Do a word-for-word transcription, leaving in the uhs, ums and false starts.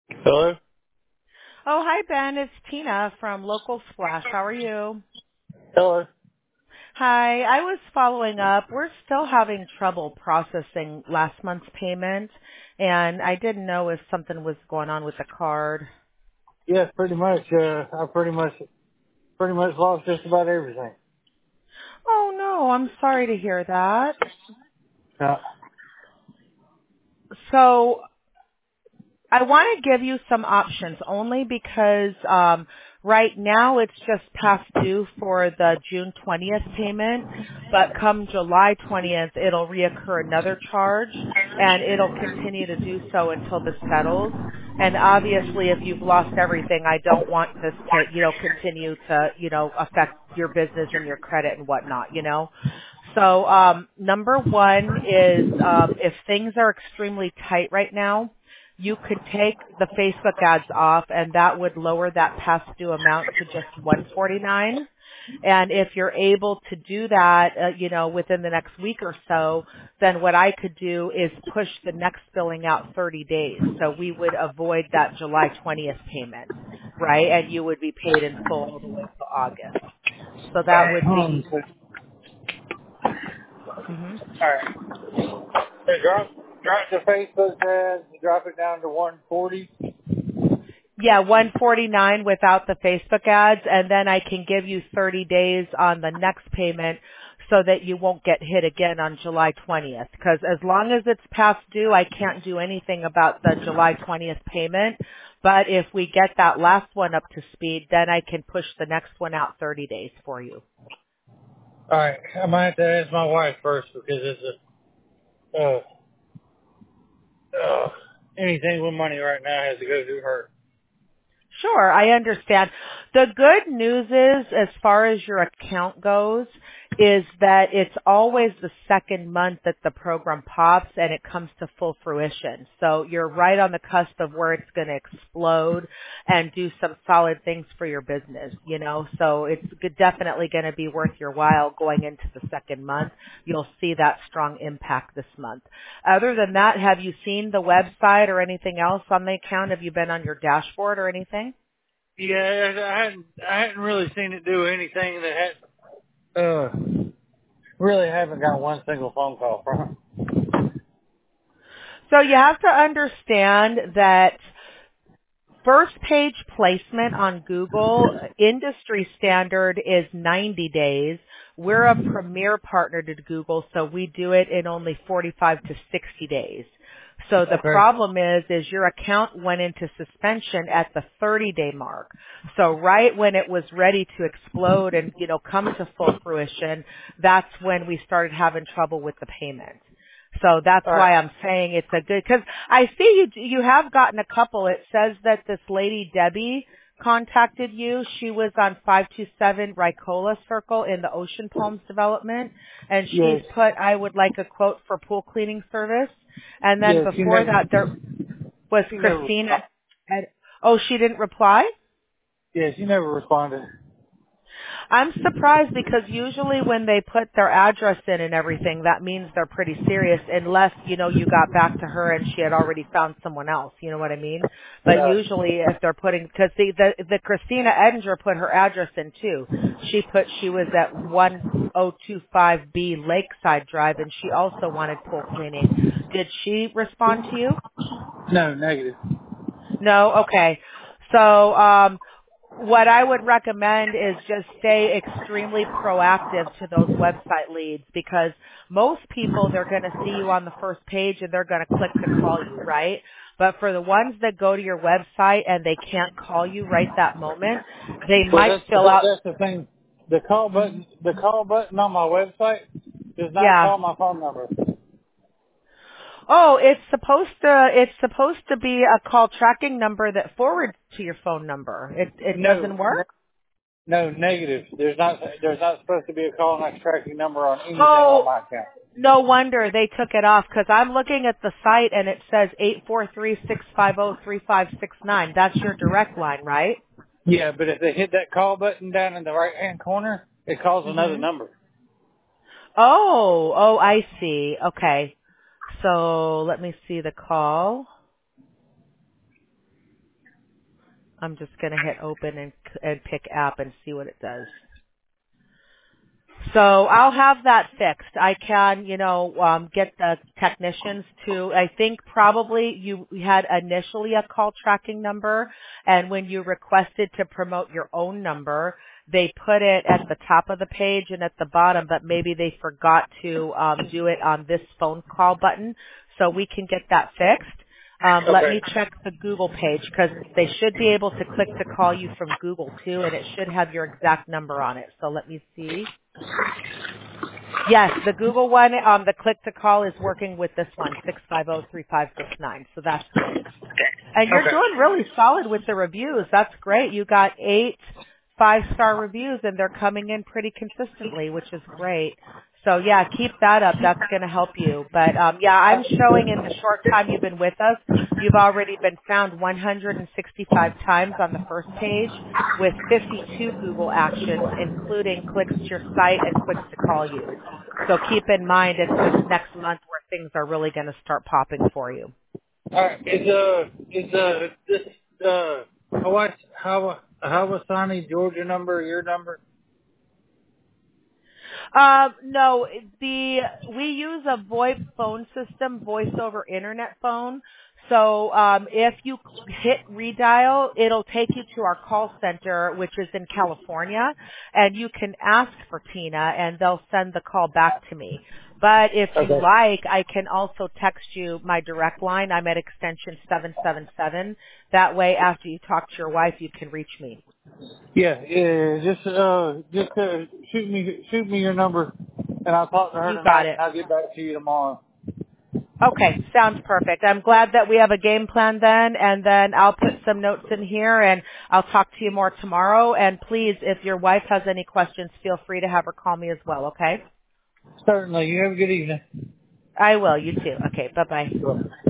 Hello? Oh, hi, Ben. It's Tina from Local Splash. How are you? Hello? Hi. I was following up. We're still having trouble processing last month's payment, and I didn't know if something was going on with the card. Yes, pretty much. Uh, I pretty much, pretty much lost just about everything. Oh, no. I'm sorry to hear that. Uh, So I want to give you some options only because um, right now it's just past due for the June twentieth payment, but come July twentieth it'll reoccur another charge and it'll continue to do so until this settles. And obviously if you've lost everything, I don't want this to, you know, continue to, you know, affect your business and your credit and whatnot, you know. So um, number one is um, if things are extremely tight right now, you could take the Facebook ads off and that would lower that past due amount to just one forty-nine. And if you're able to do that, uh, you know, within the next week or so, then what I could do is push the next billing out thirty days. So we would avoid that July twentieth payment, right? And you would be paid in full all the way to August. So that alright, would hold on. be, mhm. Alright. So drop, drop the Facebook ads, drop it down to one forty. Yeah, one forty-nine without the Facebook ads, and then I can give you thirty days on the next payment so that you won't get hit again on July twentieth. Because as long as it's past due, I can't do anything about the July twentieth payment. But if we get that last one up to speed, then I can push the next one out thirty days for you. Alright, I might have to ask my wife first because it's a, uh, uh, anything with money right now has to go through her. Sure, I understand. The good news is, as far as your account goes, is that it's always the second month that the program pops and it comes to full fruition. So you're right on the cusp of where it's going to explode and do some solid things for your business, you know. So it's good- definitely going to be worth your while going into the second month. You'll see that strong impact this month. Other than that, have you seen the website or anything else on the account? Have you been on your dashboard or anything? Yeah, I hadn't, I hadn't really seen it do anything that had, uh, really haven't got one single phone call from her. So you have to understand that first page placement on Google, industry standard is ninety days. We're a premier partner to Google, so we do it in only forty-five to sixty days. So the Okay. problem is, is your account went into suspension at the thirty day mark. So right when it was ready to explode and, you know, come to full fruition, that's when we started having trouble with the payment. So that's Alright. why I'm saying it's a good, cause I see you, you have gotten a couple. It says that this lady Debbie contacted you. She was on five two seven Ricola Circle in the Ocean Palms development, and she's Yes. put, I would like a quote for pool cleaning service. And then Yes, you before never, that there was you never, Christina. Ed- oh, she didn't reply? yes, you never responded. I'm surprised because usually when they put their address in and everything, that means they're pretty serious unless, you know, you got back to her and she had already found someone else. You know what I mean? But Uh, usually if they're putting, because the, the, the Christina Edinger put her address in too. She put she was at one oh two five B Lakeside Drive and she also wanted pool cleaning. Did she respond to you? no, negative. No? Okay. So, um, what I would recommend is just stay extremely proactive to those website leads because most people, they're going to see you on the first page and they're going to click to call you, right? But for the ones that go to your website and they can't call you right that moment, they Well, might that's fill that, out, that's the thing. The call Mhm. button, the call button on my website does not yeah. call my phone number. Oh, it's supposed to, it's supposed to be a call tracking number that forwards to your phone number. It, it No, doesn't ne- work? no, negative. There's not, there's not supposed to be a call next tracking number on anything on Oh, my account. no wonder they took it off because I'm looking at the site and it says eight four three, six five zero, three five six nine. That's your direct line, right? Yeah, but if they hit that call button down in the right hand corner, it calls another Mhm. number. Oh, oh, I see. Okay. So let me see the call. I'm just going to hit open and, and pick app and see what it does. So I'll have that fixed. I can, you know, um, get the technicians to, I think probably you had initially a call tracking number, and when you requested to promote your own number, they put it at the top of the page and at the bottom, but maybe they forgot to um, do it on this phone call button. So we can get that fixed. Um, let Okay. me check the Google page because they should be able to click to call you from Google too, and it should have your exact number on it. So let me see. Yes, the Google one, um, the click to call is working with this one, six five zero, three five six nine. So that's good. And you're Okay. doing really solid with the reviews. That's great. You got eight five-star reviews, and they're coming in pretty consistently, which is great. So, yeah, keep that up. That's going to help you. But, um, yeah, I'm showing in the short time you've been with us, you've already been found one hundred sixty-five times on the first page with fifty-two Google actions, including clicks to your site and clicks to call you. So keep in mind it's this next month where things are really going to start popping for you. All right. Is uh is uh this uh Hawaii Hawa Hawasani Georgia number your number? Um, no, the we use a VoIP phone system, voice over internet phone. So um, if you hit redial, it'll take you to our call center, which is in California, and you can ask for Tina, and they'll send the call back to me. But if you Okay. like, I can also text you my direct line. I'm at extension seven seven seven. That way, after you talk to your wife, you can reach me. Yeah, yeah. Just uh, just uh, shoot me shoot me your number, and I'll talk to her You got tonight, it. and I'll get back to you tomorrow. Okay, sounds perfect. I'm glad that we have a game plan then, and then I'll put some notes in here, and I'll talk to you more tomorrow. And please, if your wife has any questions, feel free to have her call me as well, okay? Certainly. You have a good evening. I will. You too. Okay, bye-bye. Sure.